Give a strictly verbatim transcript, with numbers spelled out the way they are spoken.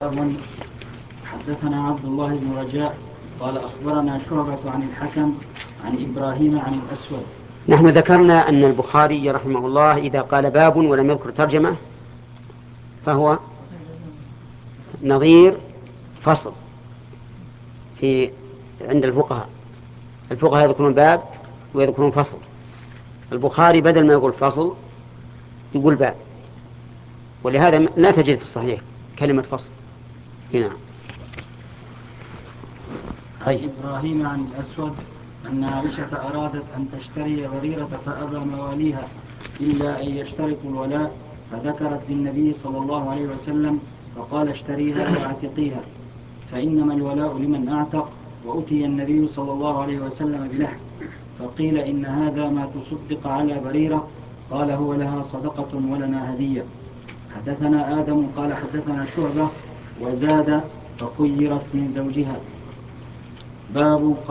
حدثنا عبد الله بن رجاء قال أخبرنا شعبة عن الحكم عن إبراهيم عن الأسود. نحن ذكرنا أن البخاري رحمه الله إذا قال باب ولم يذكر ترجمة فهو نظير فصل في عند الفقهاء. الفقهاء يذكرون باب ويذكرون فصل. البخاري بدل ما يقول فصل يقول باب، ولهذا لا تجد في الصحيح كلمة فصل هنا. طيب. إبراهيم عن الأسود أن عائشة أرادت أن تشتري بريرة فأبى مواليها إلا أن يشترطوا الولاء، فذكرت للنبي صلى الله عليه وسلم فقال اشتريها واعتقيها فإنما الولاء لمن أعتق. وأتي النبي صلى الله عليه وسلم بلحم فقيل إن هذا ما تصدق على بريرة، قال هو لها صدقة ولنا هدية. حدثنا آدم قال حدثنا شعبة وزاد فخيرت من زوجها. باب